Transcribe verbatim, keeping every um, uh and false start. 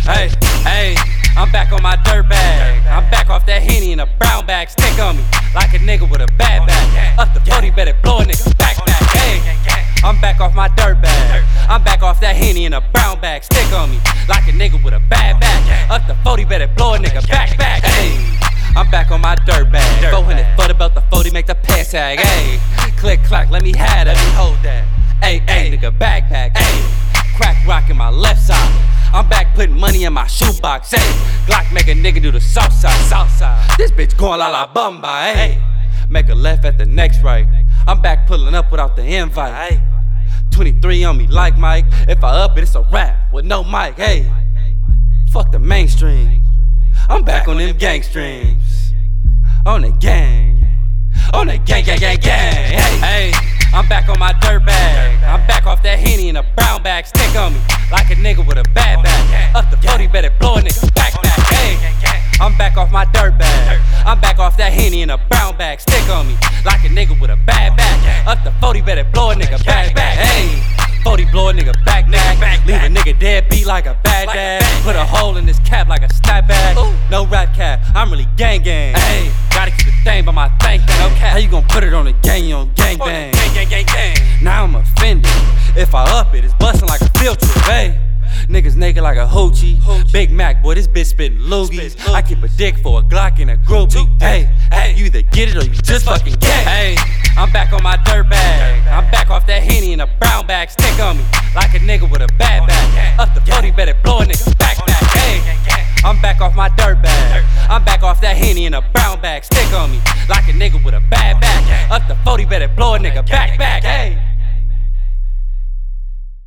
Hey, hey, I'm back on my dirt bag. I'm back off that Henny in a brown bag. Stick on me like a nigga with a bad bag. Up the forty, better blow a nigga back back. Hey, I'm back off my dirt bag. I'm back off that Henny in a brown bag. Stick on me like a nigga with a bad bag. Up the forty, better blow a nigga back back. Hey, I'm back on my dirt bag. four hundred foot about the forty, make the pass tag. Hey, click clack, let me have that. Let me hold that. Hey, hey, nigga backpack. Hey, crack rock in my left side. I'm back putting money in my shoebox. Hey, Glock make a nigga do the south side, south side. This bitch going la la bumba. Hey, make a left at the next right. I'm back pulling up without the invite. Hey, twenty-three on me like Mike. If I up it, it's a rap with no mic. Hey, fuck the mainstream. I'm back on them gang streams. On the gang. On the gang, gang, gang, gang. Hey, hey, I'm back on my dirt bag. I'm back off that Henny in a brown bag. Stick on me like a nigga with a bad bag. Up the forty, better blow a nigga back back. Hey, I'm back off my dirt bag. I'm back off that Henny in a brown bag. Stick on me like a nigga with a bad bag. Up the forty, better blow a nigga back back. Hey, forty blow a nigga back back. Leave a nigga dead beat like a bad dad. Put a hole in this cap like a snap bag. No rap cap, I'm really gang gang. Hey, gotta keep the thing by my thing thing. Okay, how you gon' put it on the gang on gang bang? Gang gang gang gang. Now I'm offended. If I up it, it's bustin' like a field trip. Hey, niggas naked like a hoochie. Big Mac, boy, this bitch spittin' loogies. I keep a dick for a Glock and a groupie. Hey, hey, you either get it or you just fucking get it. Hey, I'm back on my dirt bag. I'm back off that Henny in a brown bag. Stick on me like a nigga with a bad bag. Up the forty, better blow a nigga back back. Hey, I'm back off my dirt bag. I'm back off that Henny in a brown bag. Stick on me like a nigga with a bad bag. Up the forty, better blow a nigga back back.